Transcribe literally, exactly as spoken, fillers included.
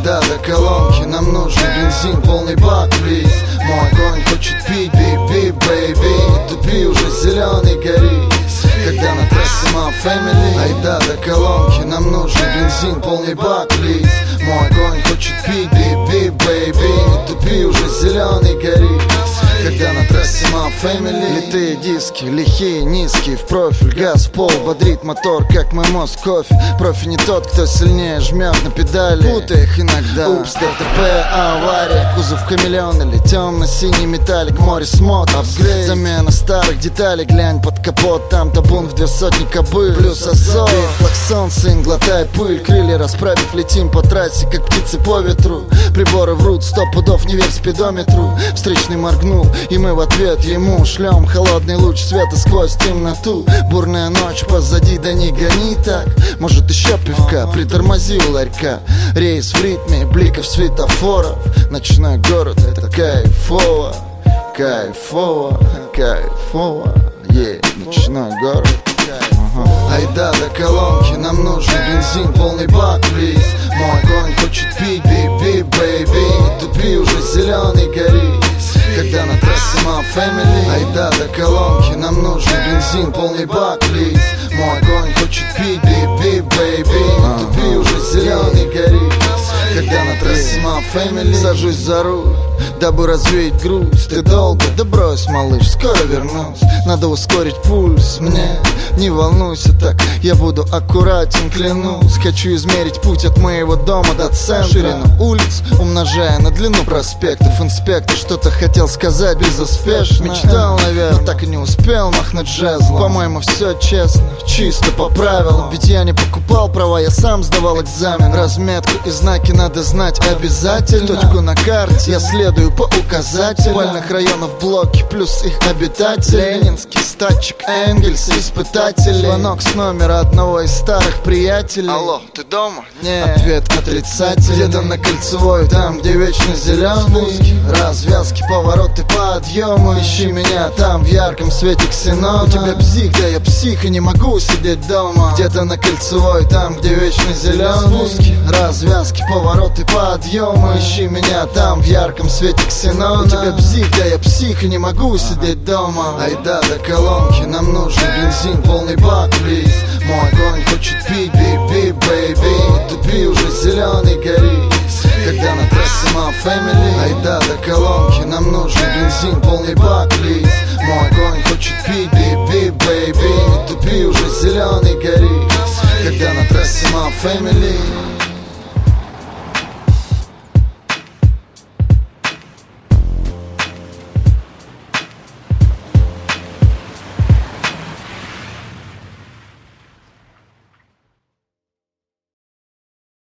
Айда до колонки, нам нужен бензин, полный бак, плиз. Мой огонь хочет пить, би-би, бэйби. Не тупи, уже зеленый горит, когда на трассе my family. Айда до колонки, нам нужен бензин, полный бак, плиз. Мой огонь хочет пить, би-би, бэйби. Не тупи, уже зеленый горит, когда на трассе my family. Литые диски, лихие, низкие, в профиль, газ в пол, бодрит мотор, как мой мозг кофе. Профи не тот, кто сильнее жмет на педали, путай их иногда. Упс, ДТП, авария, кузов хамелеон или темно-синий металлик, море смот, апгрейд, замена старых деталей, глянь под капот, там табун в две сотни кобыль, плюс азот, клаксон, сын, глотай пыль, крылья расправив, летим по трассе, как птицы по ветру. Приборы врут, сто пудов, не верь спидометру. Встречный моргнул, и мы в ответ ему шлем холодный луч света сквозь темноту. Бурная ночь позади, да не гони так. Может еще пивка, притормози у ларька. Рейс в ритме, бликов светофоров. Ночной город, это кайфово, кайфово, кайфово, е, yeah. Ночной город, ага. Айда до колонки, нам нужен бензин, полный бак, плиз. Мой огонь хочет пить, би-би, бэйби. Не тупи, уже зеленый горит, когда на трассе my family. Айда до колонки, нам нужен бензин, полный бак, плиз. Мой огонь хочет пить, би-би, бэйби. Не тупи, уже зеленый горит, когда на трассе my family. Сажусь за руль, дабы развеять грусть. Ты долго? Да брось, малыш, скоро вернусь. Надо ускорить пульс мне, не волнуйся так, я буду аккуратен, клянусь. Хочу измерить путь от моего дома до центра, ширину улиц умножая на длину проспектов. Инспектор что-то хотел сказать безуспешно, мечтал, наверное, но так и не успел махнуть жезлом. По-моему, все честно, чисто по правилам. Ведь я не покупал права, я сам сдавал экзамен. Разметку и знаки надо знать обязательно. Точку на карте я следую по указателям. Спальных районов блоки плюс их обитатели. Ленинский, статчик, Энгельс, испытатели. Звонок с номера одного из старых приятелей. Алло, ты дома? Нет. Ответ отрицательный. Где-то на Кольцевой, там, где вечно зеленый. Развязки, повороты, подъемы. Ищи меня там в ярком свете ксенона. У тебя бзик, да я псих и не могу сидеть дома. Где-то на Кольцевой, там, где вечно зеленый. Развязки, повороты, подъемы. Ищи меня там в ярком свете ксенона. У тебя бзик, да я псих и не могу сидеть дома. Айда до колонки, нам нужен бензин, полный бак, плиз. Мой огонь хочет пить, би-би, бэйби. Не тупи, уже зеленый горит, когда на трассе my family. Айда до колонки, нам нужен бензин, полный бак, плиз. Мой огонь хочет пить, би-би, бэйби. Не тупи, уже зеленый горит, когда на трассе my family.